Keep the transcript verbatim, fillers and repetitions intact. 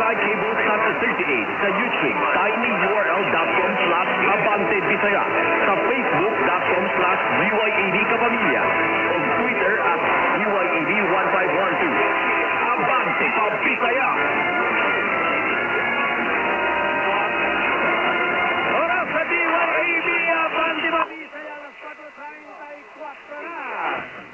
Sky Cable Channel thirty-eight sa YouTube, tinyurl.com slash Abante Bisaya, sa Facebook.com